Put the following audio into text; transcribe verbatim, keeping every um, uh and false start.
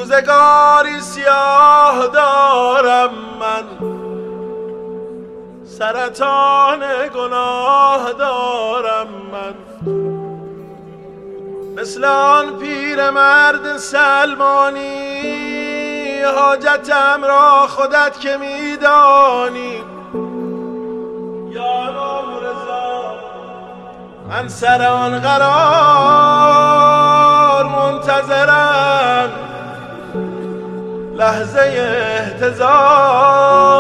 روزگاری سیاه دارم من، سرطان گناه دارم من، مثل آن پیرمرد سلمانی، حاجتم را خودت که میدانی. یا امام رضا من سر آن قرار منتظرم، لحظه احتضار